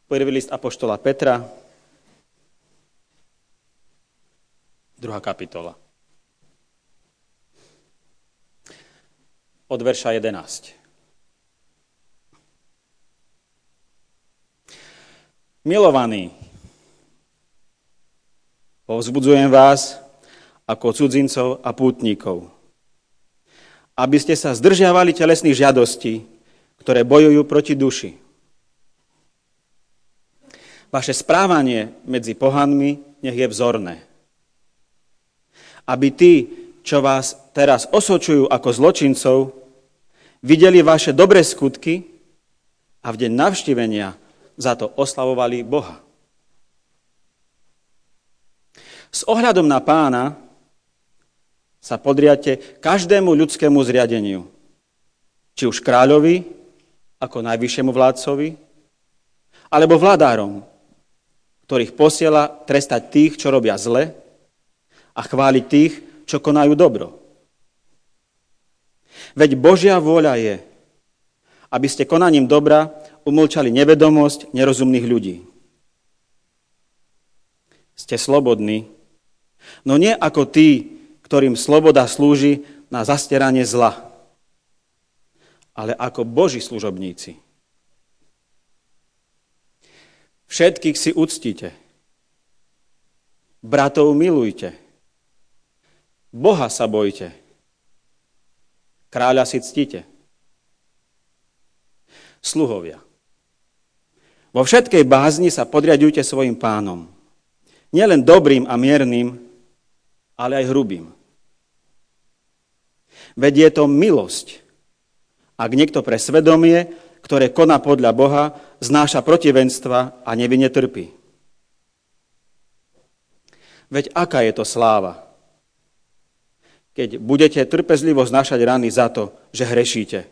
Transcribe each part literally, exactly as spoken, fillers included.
Prvý list apoštola Petra, druhá kapitola. Od verša jedenásť. Milovaní, povzbudzujem vás ako cudzincov a pútnikov, aby ste sa zdržiavali telesných žiadostí, ktoré bojujú proti duši. Vaše správanie medzi pohanmi nech je vzorné. Aby tí, čo vás teraz osočujú ako zločincov, videli vaše dobré skutky a v deň navštívenia za to oslavovali Boha. S ohľadom na Pána sa podriate každému ľudskému zriadeniu, či už kráľovi, ako najvyššiemu vládcovi, alebo vládárom, ktorých posiela trestať tých, čo robia zle, a chváliť tých, čo konajú dobro. Veď Božia vôľa je, aby ste konaním dobra umlčali nevedomosť nerozumných ľudí. Ste slobodní, no nie ako tí, ktorým sloboda slúži na zastieranie zla, ale ako Boží služobníci. Všetkých si uctite. Bratov milujte. Boha sa bojte. Kráľa si ctite. Sluhovia. Vo všetkej bázni sa podriaďujte svojim pánom. Nielen dobrým a miernym, ale aj hrubým. Veď je to milosť, ak niekto pre svedomie, ktoré koná podľa Boha, znáša protivenstva a nevinne trpí. Veď aká je to sláva, keď budete trpezlivo znášať rany za to, že hrešíte.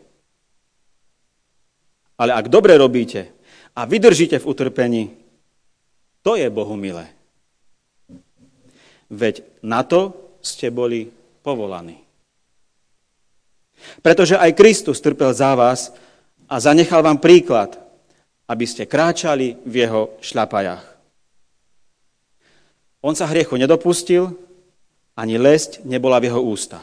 Ale ak dobre robíte a vydržíte v utrpení, to je Bohu milé. Veď na to ste boli povolaní. Pretože aj Kristus trpel za vás a zanechal vám príklad, aby ste kráčali v jeho šľapajách. On sa hriechu nedopustil, ani lesť nebola v jeho ústach.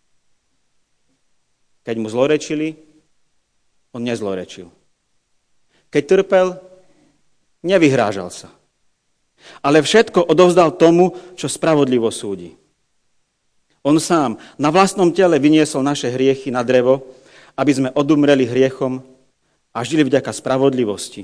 Keď mu zlorečili, on nezlorečil. Keď trpel, nevyhrážal sa. Ale všetko odovzdal tomu, čo spravodlivo súdi. On sám na vlastnom tele vyniesol naše hriechy na drevo, aby sme odumreli hriechom a žili vďaka spravodlivosti.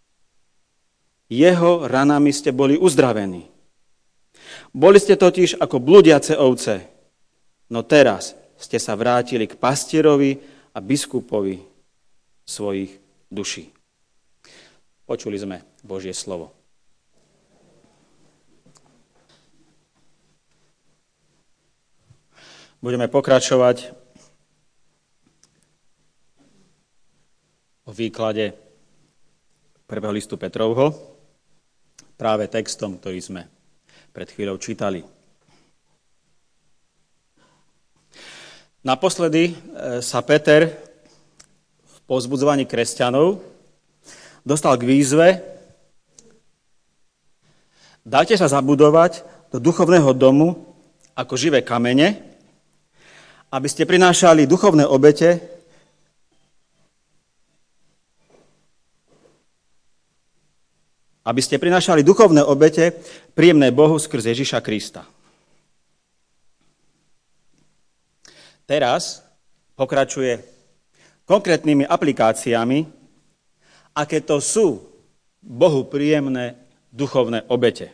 Jeho ranami ste boli uzdravení. Boli ste totiž ako blúdiace ovce, no teraz ste sa vrátili k pastierovi a biskupovi svojich duší. Počuli sme Božie slovo. Budeme pokračovať o výklade prvého listu Petrovho, práve textom, ktorý sme pred chvíľou čítali. Naposledy sa Peter v povzbudzovaní kresťanov dostal k výzve: dajte sa zabudovať do duchovného domu ako živé kamene, aby ste prinášali duchovné obete aby ste prinášali duchovné obete príjemné Bohu skrze Ježiša Krista. Teraz pokračuje konkrétnymi aplikáciami, aké to sú Bohu príjemné duchovné obete.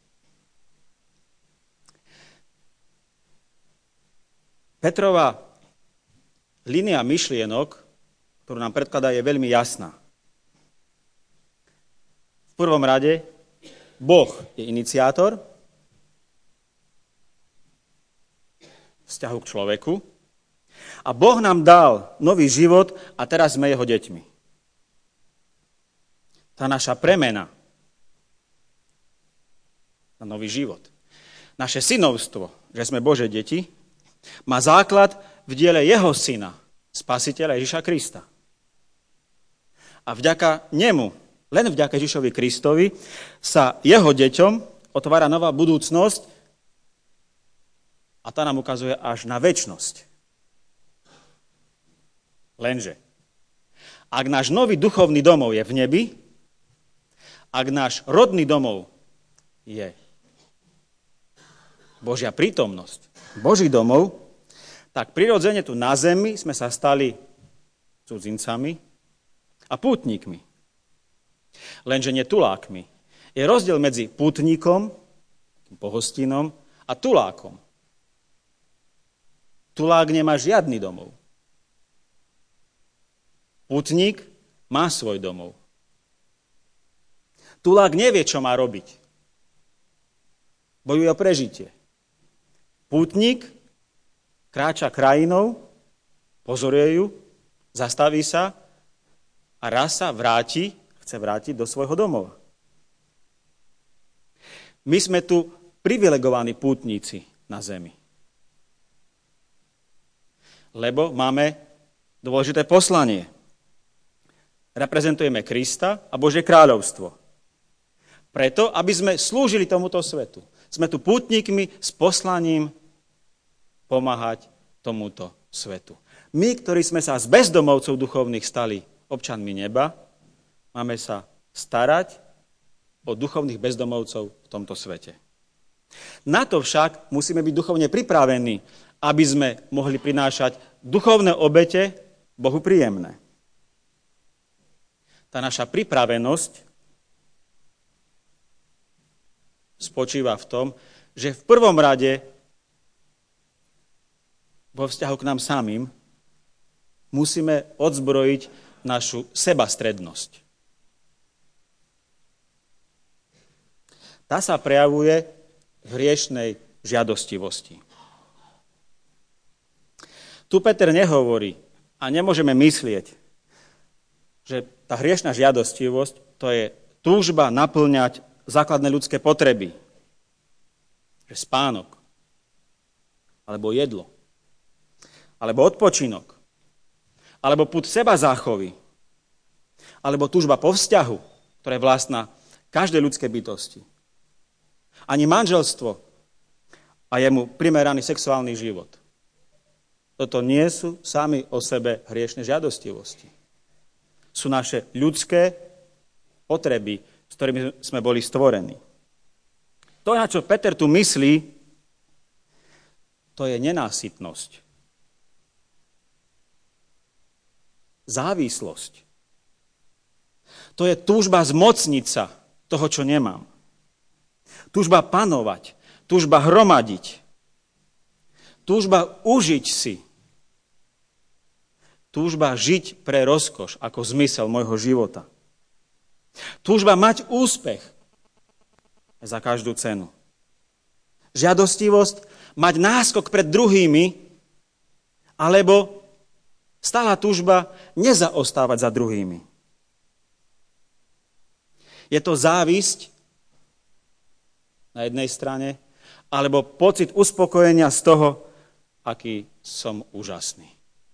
Petrova línia myšlienok, ktorú nám predkladá, je veľmi jasná. V prvom rade, Boh je iniciátor vzťahu k človeku a Boh nám dal nový život a teraz sme jeho deťmi. Tá naša premena na nový život, naše synovstvo, že sme Božie deti, má základ v diele jeho syna, spasiteľa Ježiša Krista. A vďaka nemu Len vďaka Ježišovi Kristovi sa jeho deťom otvára nová budúcnosť a tá nám ukazuje až na večnosť. Lenže, ak náš nový duchovný domov je v nebi, ak náš rodný domov je Božia prítomnosť, Boží domov, tak prirodzene tu na zemi sme sa stali cudzincami a pútnikmi. Lenže nie tulákmi. Je rozdiel medzi pútnikom, pohostinom a tulákom. Tulák nemá žiadny domov. Pútnik má svoj domov. Tulák nevie, čo má robiť. Bojuje o prežitie. Pútnik kráča krajinou, pozoruje ju, zastaví sa a raz sa vráti, chce vrátiť do svojho domova. My sme tu privilegovaní pútnici na zemi. Lebo máme dôležité poslanie. Reprezentujeme Krista a Božie kráľovstvo. Preto, aby sme slúžili tomuto svetu. Sme tu pútnikmi s poslaním pomáhať tomuto svetu. My, ktorí sme sa z bezdomovcov duchovných stali občanmi neba, máme sa starať o duchovných bezdomovcov v tomto svete. Na to však musíme byť duchovne pripravení, aby sme mohli prinášať duchovné obete Bohu príjemné. Tá naša pripravenosť spočíva v tom, že v prvom rade vo vzťahu k nám samým musíme odzbrojiť našu sebastrednosť. Tá sa prejavuje v hriešnej žiadostivosti. Tu Peter nehovorí a nemôžeme myslieť, že tá hriešna žiadostivosť to je túžba naplňať základné ľudské potreby. Že spánok, alebo jedlo, alebo odpočinok, alebo pud seba záchovy, alebo túžba po vzťahu, ktorá je vlastná každej ľudskej bytosti. Ani manželstvo a jemu primeraný sexuálny život. Toto nie sú sami o sebe hriešne žiadostivosti. Sú naše ľudské potreby, s ktorými sme boli stvorení. To, na čo Peter tu myslí, to je nenásytnosť. Závislosť. To je túžba zmocniť sa toho, čo nemám. Túžba panovať, túžba hromadiť, túžba užiť si, túžba žiť pre rozkoš ako zmysel môjho života. Túžba mať úspech za každú cenu. Žiadostivosť mať náskok pred druhými, alebo stála túžba nezaostávať za druhými. Je to závisť na jednej strane, alebo pocit uspokojenia z toho, aký som úžasný.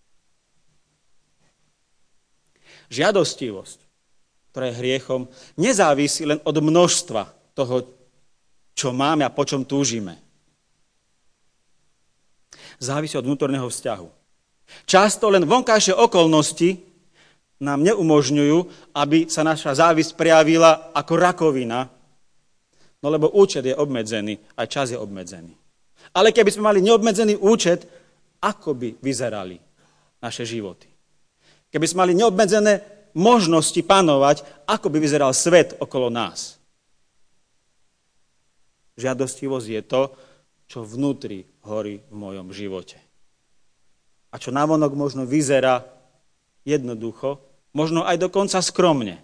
Žiadostivosť, ktorá je hriechom, nezávisí len od množstva toho, čo máme a po čom túžime. Závisí od vnútorného vzťahu. Často len vonkajšie okolnosti nám neumožňujú, aby sa naša závisť prejavila ako rakovina, no lebo účet je obmedzený, aj čas je obmedzený. Ale keby sme mali neobmedzený účet, ako by vyzerali naše životy? Keby sme mali neobmedzené možnosti panovať, ako by vyzeral svet okolo nás? Žiadostivosť je to, čo vnútri horí v mojom živote. A čo navonok možno vyzerá jednoducho, možno aj dokonca skromne.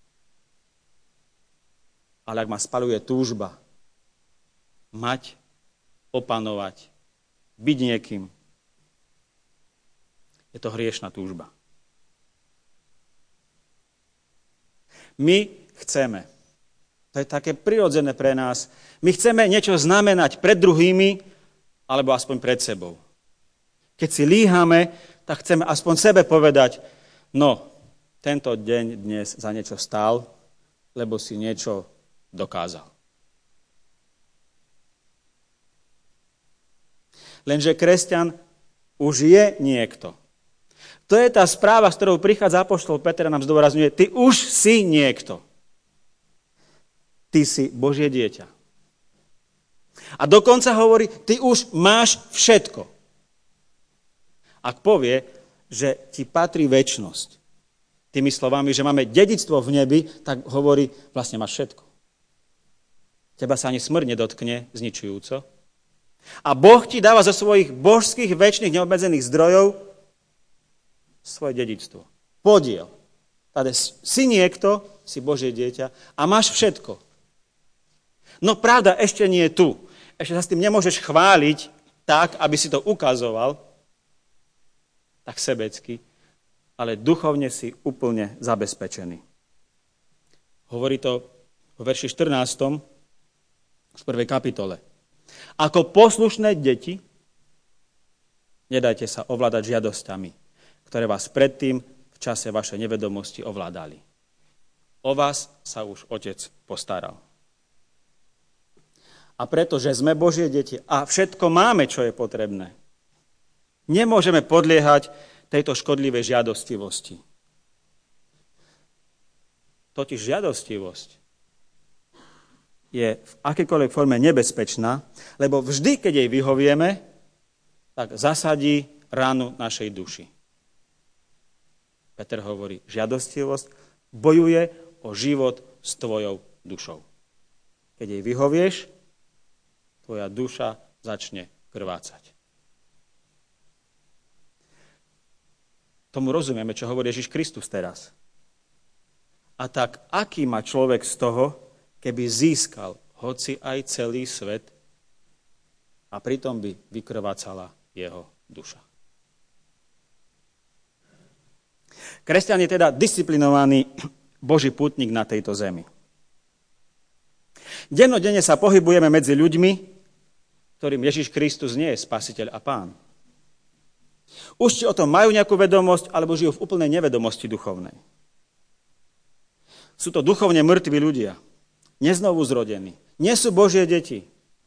Ale ak ma spaľuje túžba mať, opanovať, byť niekým, je to hriešna túžba. My chceme, to je také prirodzené pre nás, my chceme niečo znamenať pred druhými, alebo aspoň pred sebou. Keď si líhame, tak chceme aspoň sebe povedať, no, tento deň dnes za niečo stál, lebo si niečo dokázal. Lenže kresťan už je niekto. To je tá správa, s ktorou prichádza apoštol Peter a nám zdôrazňuje, ty už si niekto. Ty si Božie dieťa. A dokonca hovorí, ty už máš všetko. Ak povie, že ti patrí večnosť, tými slovami, že máme dedičstvo v nebi, tak hovorí, vlastne máš všetko. Teba sa ani smrť nedotkne zničujúco. A Boh ti dáva zo svojich božských, večných, neobmedzených zdrojov svoje dedičstvo. Podiel. Tady si niekto, si Božie dieťa a máš všetko. No pravda, ešte nie je tu. Ešte sa s tým nemôžeš chváliť tak, aby si to ukazoval, tak sebecky, ale duchovne si úplne zabezpečený. Hovorí to v verši štrnástom z prvej kapitole. Ako poslušné deti, nedajte sa ovládať žiadosťami, ktoré vás predtým v čase vašej nevedomosti ovládali. O vás sa už Otec postaral. A pretože sme Božie deti a všetko máme, čo je potrebné, nemôžeme podliehať tejto škodlivej žiadostivosti. Totiž žiadostivosť je v akékoľvek forme nebezpečná, lebo vždy, keď jej vyhovieme, tak zasadí ránu našej duši. Peter hovorí, žiadostivosť bojuje o život s tvojou dušou. Keď jej vyhovieš, tvoja duša začne krvácať. Tomu rozumieme, čo hovorí Ježiš Kristus teraz. A tak, aký má človek z toho, keby získal hoci aj celý svet a pritom by vykrvácala jeho duša. Kresťan je teda disciplinovaný Boží pútnik na tejto zemi. Dennodenne sa pohybujeme medzi ľuďmi, ktorým Ježiš Kristus nie je spasiteľ a pán. Už či o tom majú nejakú vedomosť, alebo žijú v úplnej nevedomosti duchovnej. Sú to duchovne mŕtvi ľudia, neznovu zrodení, nie sú Božie deti.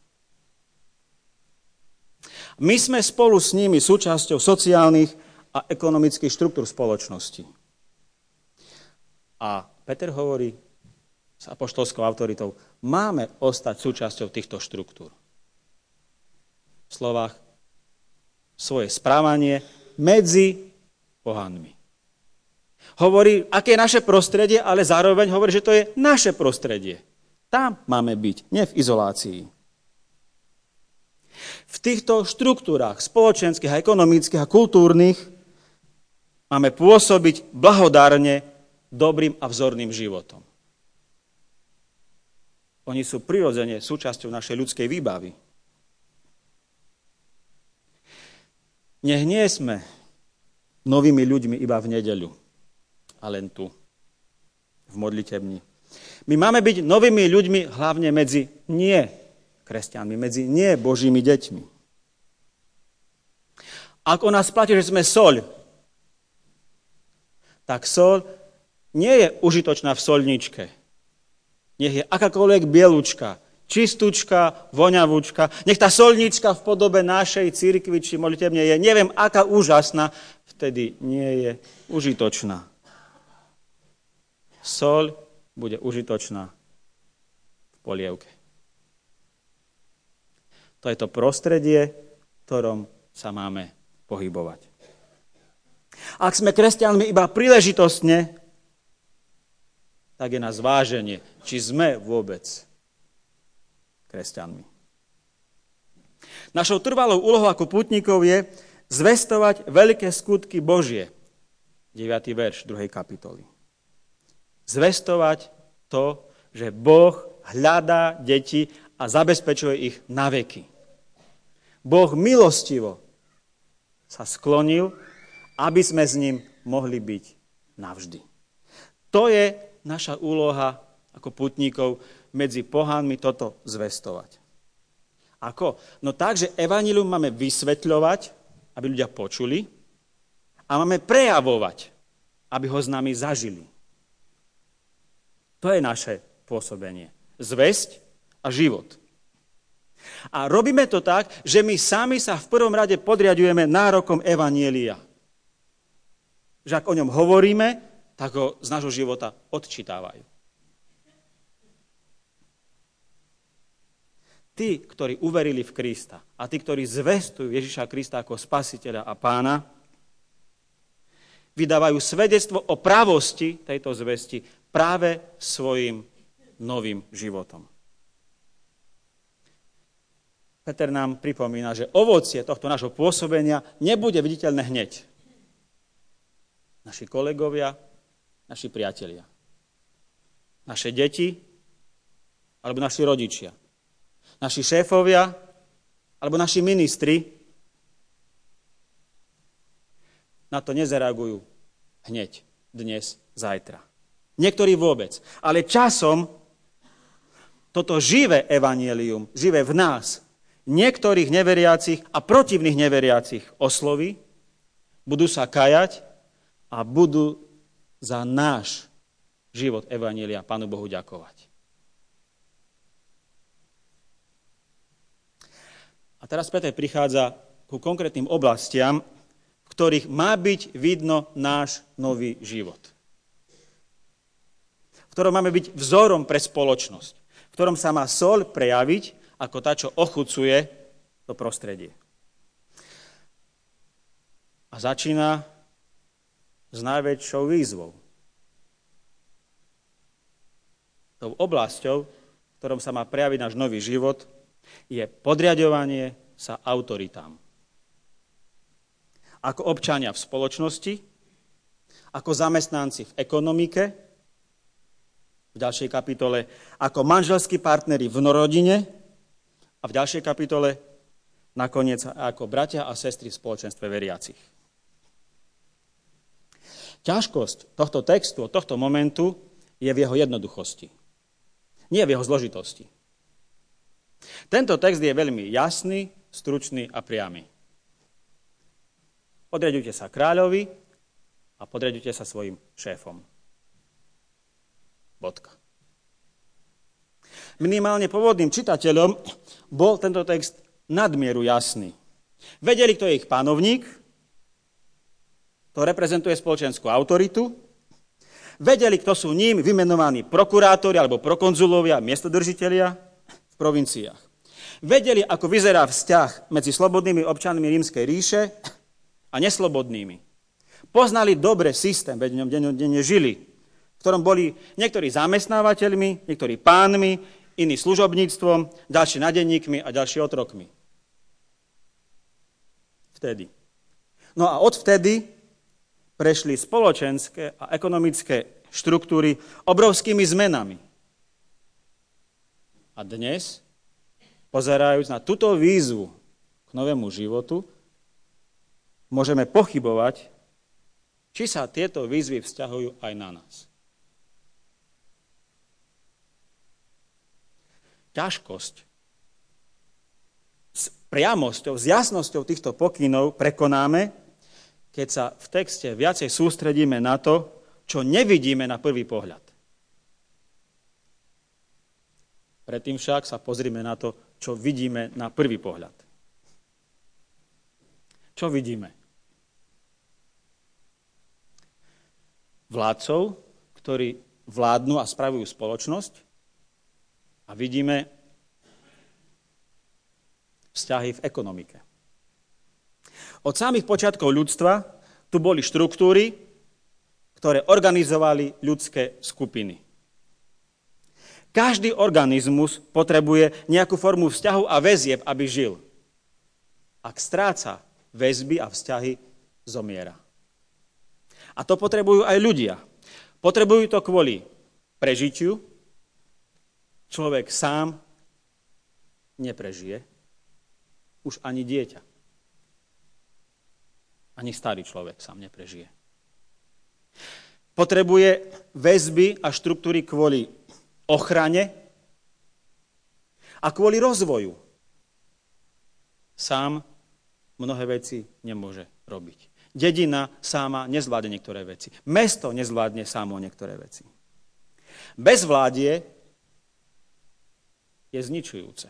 My sme spolu s nimi súčasťou sociálnych a ekonomických štruktúr spoločnosti. A Peter hovorí s apoštolskou autoritou, máme ostať súčasťou týchto štruktúr. V slovách svoje správanie medzi pohanmi. Hovorí, aké je naše prostredie, ale zároveň hovorí, že to je naše prostredie. Tam máme byť, nie v izolácii. V týchto štruktúrach spoločenských a ekonomických a kultúrnych máme pôsobiť blahodárne dobrým a vzorným životom. Oni sú prirodzene súčasťou našej ľudskej výbavy. Nech nie sme novými ľuďmi iba v nedeľu, a len tu, v modlitebni. My máme byť novými ľuďmi hlavne medzi nie kresťanmi, medzi nie Božími deťmi. Ak o nás platí, že sme soľ, tak soľ nie je užitočná v soľničke. Nech je akákoľvek bielučka, čistúčka, voňavúčka. Nech tá soľnička v podobe našej cirkvi či modlitebne je, neviem, aká úžasná, vtedy nie je užitočná. Soľ bude užitočná v polievke. To je to prostredie, v ktorom sa máme pohybovať. Ak sme kresťanmi iba príležitostne, tak je na zváženie, či sme vôbec kresťanmi. Našou trvalou úlohou ako pútnikov je zvestovať veľké skutky Božie. deviaty verš druhej kapitoly. Zvestovať to, že Boh hľadá deti a zabezpečuje ich na veky. Boh milostivo sa sklonil, aby sme s ním mohli byť navždy. To je naša úloha ako putníkov medzi pohanmi toto zvestovať. Ako? No tak, že evanjelium máme vysvetľovať, aby ľudia počuli, a máme prejavovať, aby ho s nami zažili. To je naše pôsobenie. Zvesť a život. A robíme to tak, že my sami sa v prvom rade podriadujeme nárokom evanjelia. Že ak o ňom hovoríme, tak ho z nášho života odčítavajú. Tí, ktorí uverili v Krista a tí, ktorí zvestujú Ježiša Krista ako spasiteľa a pána, vydávajú svedectvo o pravosti tejto zvesti práve svojim novým životom. Peter nám pripomína, že ovocie tohto nášho pôsobenia nebude viditeľné hneď. Naši kolegovia, naši priatelia, naše deti alebo naši rodičia, naši šéfovia alebo naši ministri na to nezareagujú hneď, dnes, zajtra. Niektorí vôbec. Ale časom toto živé evanjelium, živé v nás, niektorých neveriacich a protivných neveriacich osloví, budú sa kajať a budú za náš život evanjelia Pánu Bohu ďakovať. A teraz Peter prichádza ku konkrétnym oblastiam, v ktorých má byť vidno náš nový život. V ktorom máme byť vzorom pre spoločnosť. V ktorom sa má soľ prejaviť ako tá, čo ochucuje to prostredie. A začína s najväčšou výzvou. Tou oblasťou, v ktorom sa má prejaviť náš nový život, je podriaďovanie sa autoritám. Ako občania v spoločnosti, ako zamestnanci v ekonomike, v ďalšej kapitole, ako manželskí partneri v rodine a v ďalšej kapitole nakoniec ako bratia a sestry v spoločenstve veriacich. Ťažkosť tohto textu, tohto momentu je v jeho jednoduchosti. Nie v jeho zložitosti. Tento text je veľmi jasný, stručný a priamy. Podriaďujte sa kráľovi a podriaďujte sa svojim šéfom. Bodka. Minimálne pôvodným čitateľom bol tento text nadmieru jasný. Vedeli, kto je ich panovník, to reprezentuje spoločenskú autoritu, vedeli, kto sú ním vymenovaní prokurátori alebo prokonzulovia, miestodržitelia v provinciách. Vedeli, ako vyzerá vzťah medzi slobodnými občanmi Rímskej ríše a neslobodnými. Poznali dobre systém, veď v ňom denne žili, v ktorom boli niektorí zamestnávateľmi, niektorí pánmi, iní služobníctvom, ďalší nadenníkmi a ďalší otrokmi. Vtedy. No a odvtedy prešli spoločenské a ekonomické štruktúry obrovskými zmenami. A dnes, pozerajúc na túto výzvu k novému životu, môžeme pochybovať, či sa tieto výzvy vzťahujú aj na nás. Ťažkosť s priamosťou, s jasnosťou týchto pokynov prekonáme, keď sa v texte viacej sústredíme na to, čo nevidíme na prvý pohľad. Predtým však sa pozrime na to, čo vidíme na prvý pohľad. Čo vidíme? Vládcov, ktorí vládnu a spravujú spoločnosť, a vidíme vzťahy v ekonomike. Od samých počiatkov ľudstva tu boli štruktúry, ktoré organizovali ľudské skupiny. Každý organizmus potrebuje nejakú formu vzťahu a väzieb, aby žil. Ak stráca väzby a vzťahy, zomiera. A to potrebujú aj ľudia. Potrebujú to kvôli prežitiu. Človek sám neprežije, už ani dieťa. Ani starý človek sám neprežije. Potrebuje väzby a štruktúry kvôli ochrane a kvôli rozvoju. Sám mnohé veci nemôže robiť. Dedina sama nezvládne niektoré veci. Mesto nezvládne samo niektoré veci. Bezvládie je zničujúce.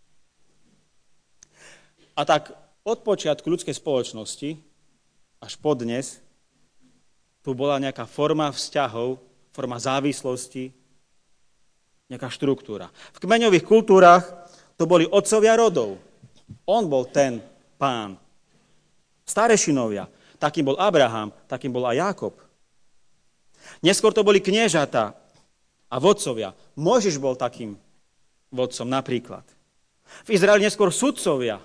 A tak od počiatku ľudskej spoločnosti až po dnes tu bola nejaká forma vzťahov, forma závislosti, nejaká štruktúra. V kmeňových kultúrach to boli otcovia rodov. On bol ten pán. Starešinovia. Takým bol Abraham, takým bol aj Jákob. Neskôr to boli kniežatá a vodcovia. Mojžiš bol takým vodcom napríklad. V Izraeli neskôr sudcovia.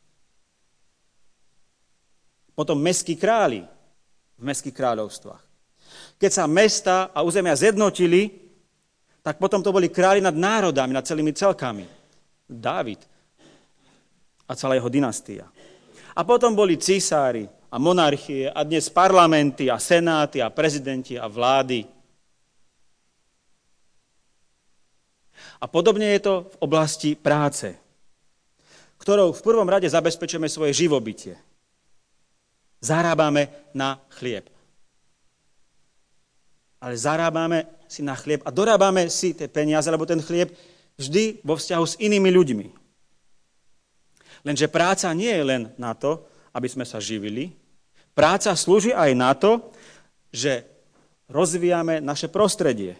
Potom mestskí králi v mestských kráľovstvách. Keď sa mesta a územia zjednotili, tak potom to boli králi nad národami, nad celými celkami. Dávid a celá jeho dynastia. A potom boli císári a monarchie a dnes parlamenty a senáty a prezidenti a vlády. A podobne je to v oblasti práce, ktorou v prvom rade zabezpečujeme svoje živobytie. Zarábame na chlieb. Ale zarábame si na chlieb a dorábame si tie peniaze, lebo ten chlieb vždy vo vzťahu s inými ľuďmi. Lenže práca nie je len na to, aby sme sa živili. Práca slúži aj na to, že rozvíjame naše prostredie.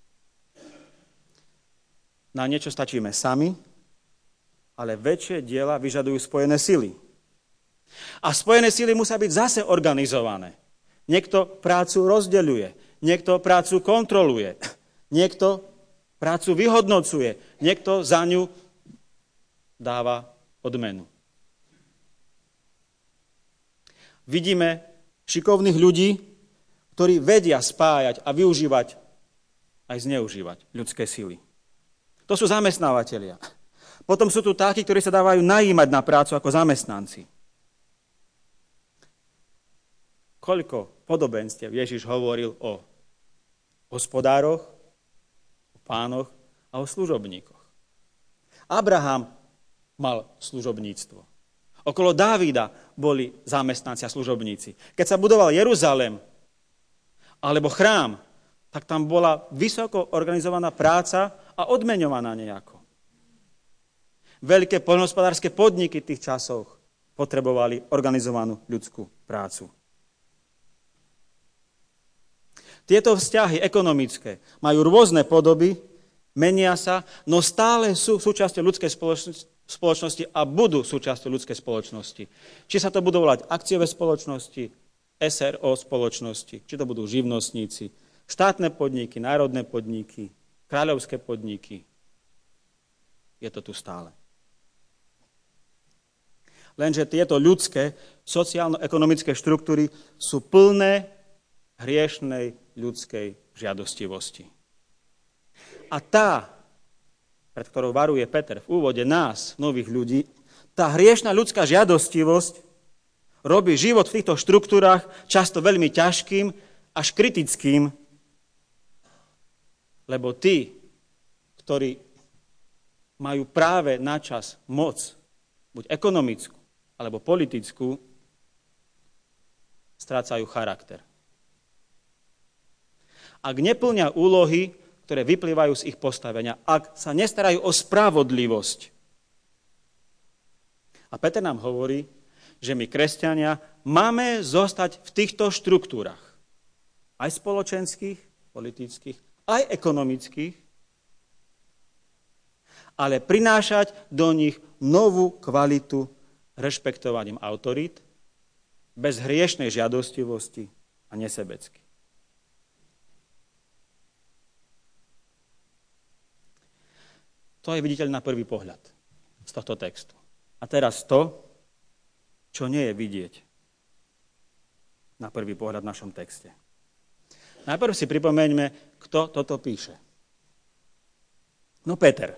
Na niečo stačíme sami, ale väčšie diela vyžadujú spojené sily. A spojené sily musia byť zase organizované. Niekto prácu rozdeľuje, niekto prácu kontroluje, niekto prácu vyhodnocuje, niekto za ňu dáva odmenu. Vidíme šikovných ľudí, ktorí vedia spájať a využívať aj zneužívať ľudské sily. To sú zamestnávateľia. Potom sú tu takí, ktorí sa dávajú najímať na prácu ako zamestnanci. Koľko podobenstiev Ježiš hovoril o hospodároch, o pánoch a o služobníkoch. Abraham mal služobníctvo. Okolo Dávida boli zamestnanci a služobníci. Keď sa budoval Jeruzalém alebo chrám, tak tam bola vysoko organizovaná práca a odmeňovaná nejako. Veľké poľnohospodárske podniky v tých časoch potrebovali organizovanú ľudskú prácu. Tieto vzťahy ekonomické majú rôzne podoby, menia sa, no stále sú súčasťou ľudskej spoločnosti a budú súčasťou ľudskej spoločnosti. Či sa to budú volať akciové spoločnosti, es er ó spoločnosti, či to budú živnostníci, štátne podniky, národné podniky, kráľovské podniky. Je to tu stále. Lenže tieto ľudské, sociálno-ekonomické štruktúry sú plné hriešnej ľudskej žiadostivosti. A tá, pred ktorou varuje Peter v úvode nás, nových ľudí, tá hriešna ľudská žiadostivosť robí život v týchto štruktúrach často veľmi ťažkým až kritickým, lebo tí, ktorí majú práve na čas moc, buď ekonomickú, alebo politickú, strácajú charakter. Ak neplňa úlohy, ktoré vyplývajú z ich postavenia, ak sa nestarajú o spravodlivosť. A Peter nám hovorí, že my, kresťania, máme zostať v týchto štruktúrach. Aj spoločenských, politických, aj ekonomických, ale prinášať do nich novú kvalitu rešpektovaním autorít, bez hriešnej žiadostivosti a nesebecky. To je viditeľné na prvý pohľad z tohto textu. A teraz to, čo nie je vidieť na prvý pohľad v našom texte. Najprv si pripomeňme, kto toto píše. No Peter.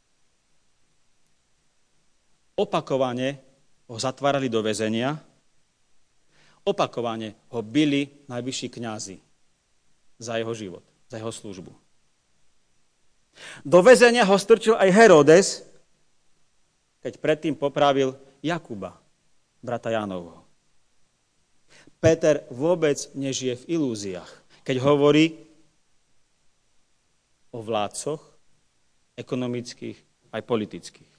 Opakovane ho zatvárali do väzenia, opakovane ho bili najvyšší kňazi za jeho život, za jeho službu. Do väzenia ho strčil aj Herodes, keď predtým popravil Jakuba, brata Jánovho. Peter vôbec nežije v ilúziách, keď hovorí, o vládcoch, ekonomických aj politických.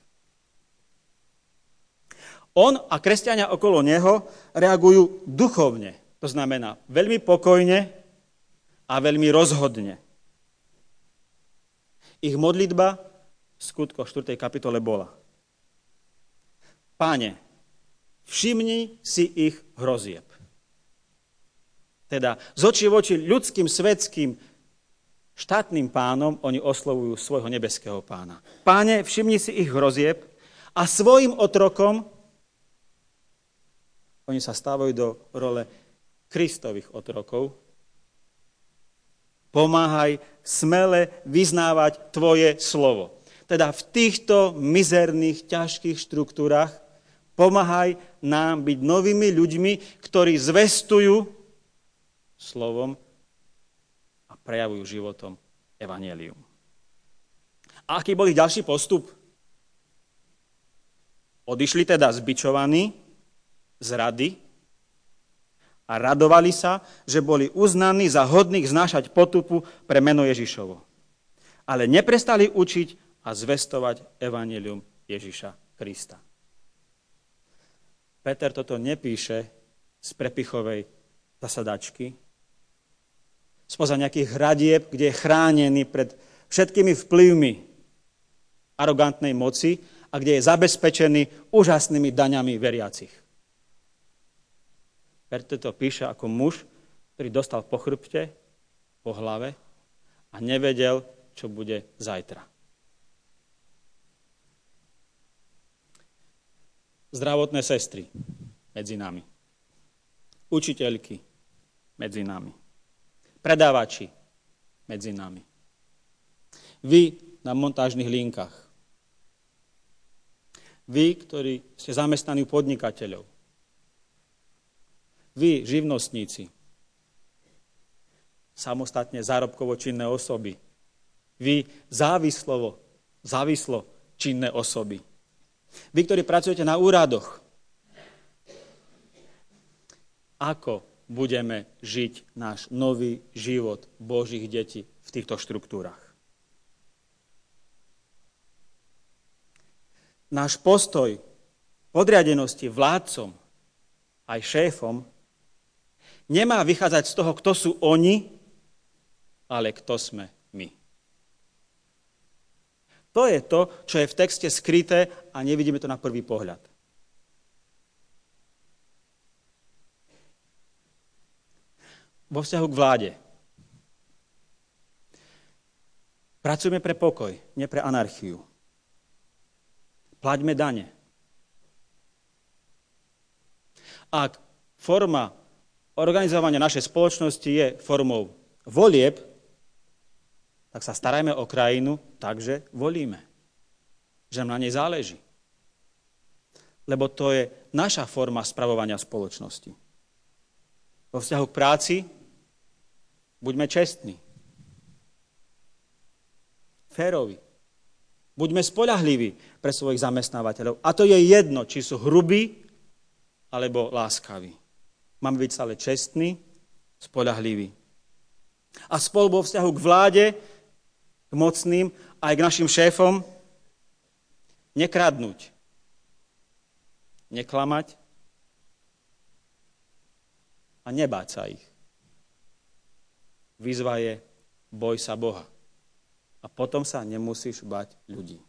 On a kresťania okolo neho reagujú duchovne, to znamená veľmi pokojne a veľmi rozhodne. Ich modlitba v skutkoch štvrtej kapitole bola: Páne, všimni si ich hrozieb. Teda z očí v oči ľudským, svetským, štátnym pánom oni oslovujú svojho nebeského pána. Páne, všimni si ich hrozieb a svojim otrokom oni sa stávajú do role Kristových otrokov. Pomáhaj smele vyznávať tvoje slovo. Teda v týchto mizerných, ťažkých štruktúrach pomáhaj nám byť novými ľuďmi, ktorí zvestujú slovom a prejavujú životom evanjelium. A aký bol ich ďalší postup? Odišli teda zbičovaní z rady a radovali sa, že boli uznaní za hodných znášať potupu pre meno Ježišovo. Ale neprestali učiť a zvestovať evanjelium Ježiša Krista. Peter toto nepíše z prepichovej zasadačky, spoza nejakých hradieb, kde je chránený pred všetkými vplyvmi arogantnej moci a kde je zabezpečený úžasnými daňami veriacich. Peter to píše ako muž, ktorý dostal po chrbte, po hlave a nevedel, čo bude zajtra. Zdravotné sestry medzi nami. Učiteľky medzi nami. Predávači medzi nami. Vy na montážnych linkách. Vy, ktorí ste zamestnaní u podnikateľov. Vy, živnostníci, samostatne zárobkovo činné osoby. Vy, závislovo, závislo činné osoby. Vy, ktorí pracujete na úradoch. Ako budeme žiť náš nový život Božích detí v týchto štruktúrach? Náš postoj podriadenosti vládcom aj šéfom nemá vychádzať z toho, kto sú oni, ale kto sme my. To je to, čo je v texte skryté a nevidíme to na prvý pohľad. Vo vzťahu k vláde. Pracujeme pre pokoj, nie pre anarchiu. Plaťme dane. Ak forma organizovania našej spoločnosti je formou volieb, tak sa starajme o krajinu, takže volíme. Že nám na nej záleží. Lebo to je naša forma spravovania spoločnosti. Vo vzťahu k práci buďme čestní. Férovi. Buďme spoľahliví pre svojich zamestnávateľov. A to je jedno, či sú hrubí alebo láskaví. Máme byť stále čestní, spoľahliví. A spolu vo vzťahu k vláde, k mocným, aj k našim šéfom, nekradnúť, neklamať a nebáť sa ich. Výzva je, boj sa Boha. A potom sa nemusíš bať ľudí.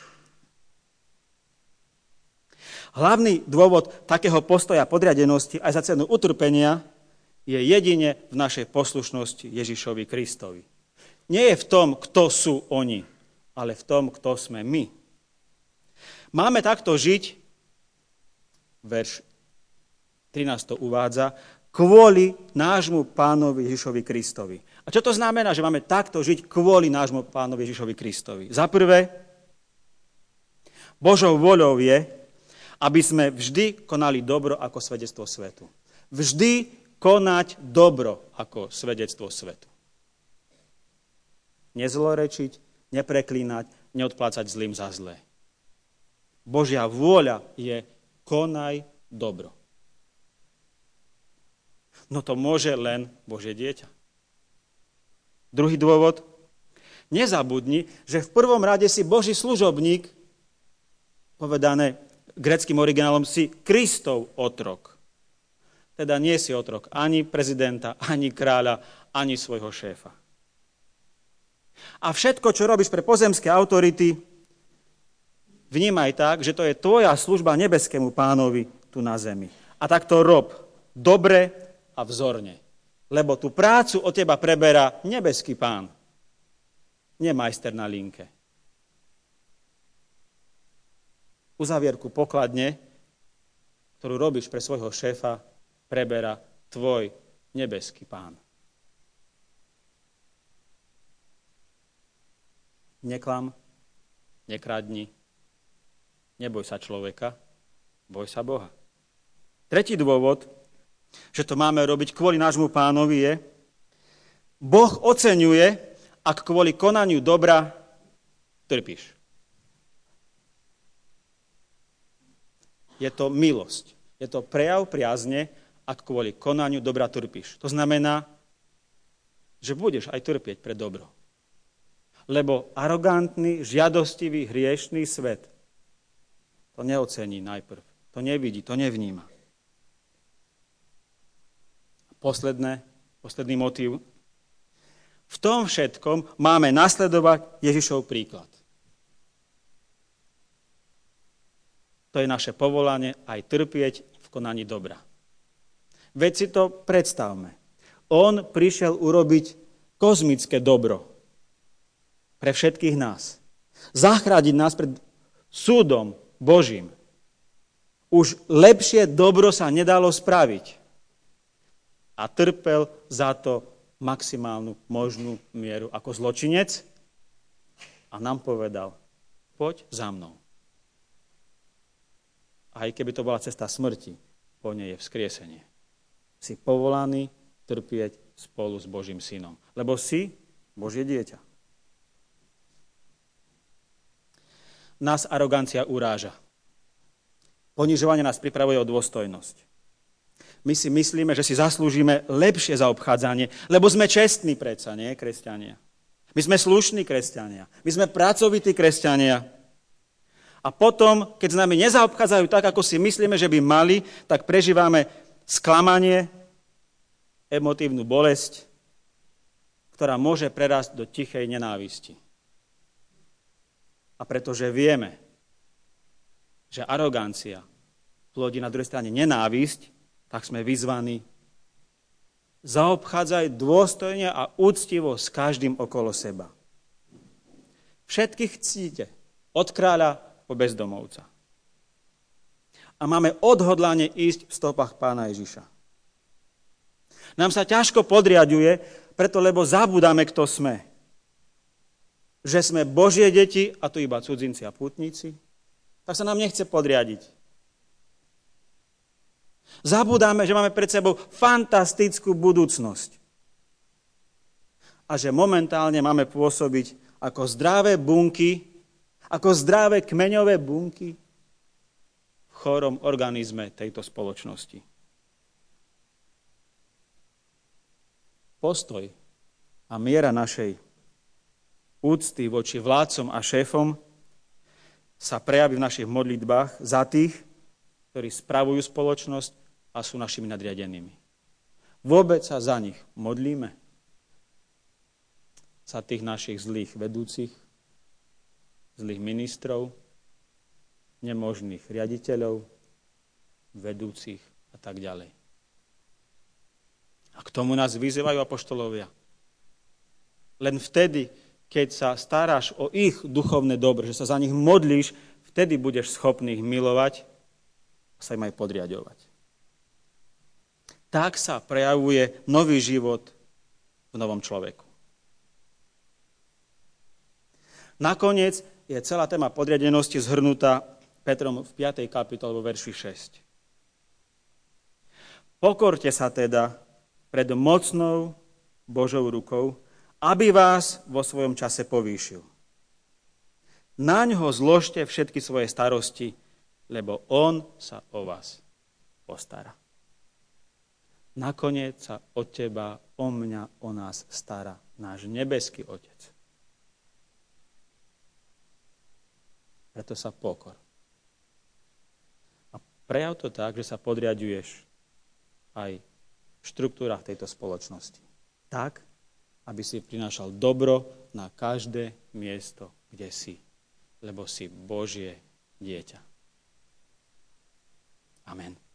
Hlavný dôvod takého postoja podriadenosti aj za cenu utrpenia je jedine v našej poslušnosti Ježišovi Kristovi. Nie je v tom, kto sú oni, ale v tom, kto sme my. Máme takto žiť, verš trinásť uvádza, kvôli nášmu Pánovi Ježišovi Kristovi. A čo to znamená, že máme takto žiť kvôli nášmu Pánovi Ježišovi Kristovi? Za prvé, Božou voľou je, aby sme vždy konali dobro ako svedectvo svetu. Vždy konať dobro ako svedectvo svetu. Nezlorečiť, nepreklínať, neodplácať zlým za zlé. Božia vôľa je konaj dobro. No to môže len Božie dieťa. Druhý dôvod. Nezabudni, že v prvom rade si Boží služobník, povedané gréckym originálom, si Kristov otrok. Teda nie si otrok ani prezidenta, ani kráľa, ani svojho šéfa. A všetko, čo robíš pre pozemské autority, vnímaj tak, že to je tvoja služba nebeskému pánovi tu na zemi. A tak to rob dobre a vzorne. Lebo tú prácu od teba preberá nebeský pán. Nie majster na linke. Uzavierku pokladne, ktorú robíš pre svojho šéfa, preberá tvoj nebeský pán. Neklam, nekradni, neboj sa človeka, boj sa Boha. Tretí dôvod, že to máme robiť kvôli nášmu pánovi, je, Boh oceňuje, ak kvôli konaniu dobra trpíš. Je to milosť. Je to prejav priazne, ak kvôli konaniu dobra trpíš. To znamená, že budeš aj trpieť pre dobro. Lebo arogantný, žiadostivý, hriešný svet to neocení najprv. To nevidí, to nevníma. Posledné, posledný motív. V tom všetkom máme nasledovať Ježišov príklad. To je naše povolanie aj trpieť v konaní dobra. Veď si to predstavme. On prišiel urobiť kozmické dobro pre všetkých nás. Zachrániť nás pred súdom Božím. Už lepšie dobro sa nedalo spraviť. A trpel za to maximálnu možnú mieru ako zločinec a nám povedal, poď za mnou. Aj keby to bola cesta smrti, po nej je vzkriesenie. Si povolaný trpieť spolu s Božím synom, lebo si Božie dieťa. Nás arogancia uráža. Ponižovanie nás pripravuje o dôstojnosť. My si myslíme, že si zaslúžime lepšie zaobchádzanie, lebo sme čestní predsa, nie, kresťania. My sme slušní kresťania. My sme pracovití kresťania. A potom, keď s nami nezaobchádzajú tak, ako si myslíme, že by mali, tak prežívame sklamanie, emotívnu bolesť, ktorá môže prerásť do tichej nenávisti. A pretože vieme, že arogancia plodí na druhej strane nenávisť, tak sme vyzvaní zaobchádzaj dôstojne a úctivo s každým okolo seba. Všetkých ctíte, od kráľa po bezdomovca. A máme odhodlanie ísť v stopách pána Ježiša. Nám sa ťažko podriaďuje, preto lebo zabudáme, kto sme. Že sme Božie deti, a tu iba cudzinci a pútnici, tak sa nám nechce podriadiť. Zabudáme, že máme pred sebou fantastickú budúcnosť. A že momentálne máme pôsobiť ako zdravé bunky, ako zdravé kmeňové bunky v chorom organizme tejto spoločnosti. Postoj a miera našej úcty voči vládcom a šéfom sa prejaví v našich modlitbách za tých, ktorí spravujú spoločnosť a sú našimi nadriadenými. Vôbec sa za nich modlíme? Za tých našich zlých vedúcich, zlých ministrov, nemožných riaditeľov, vedúcich a tak ďalej. A k tomu nás vyzývajú apoštolovia. Len vtedy, keď sa staráš o ich duchovné dobro, že sa za nich modlíš, vtedy budeš schopný ich milovať a sa im aj podriadovať. Tak sa prejavuje nový život v novom človeku. Nakoniec je celá téma podriadenosti zhrnutá Petrom v piatej kapitole vo verši šesť. Pokorte sa teda pred mocnou Božou rukou, aby vás vo svojom čase povýšil. Naňho zložte všetky svoje starosti, lebo on sa o vás postará. Nakoniec sa o teba, o mňa, o nás stará náš nebeský Otec. Preto sa pokor. A prejav to tak, že sa podriaduješ aj v štruktúrach tejto spoločnosti. Tak, aby si prinášal dobro na každé miesto, kde si. Lebo si Božie dieťa. Amen.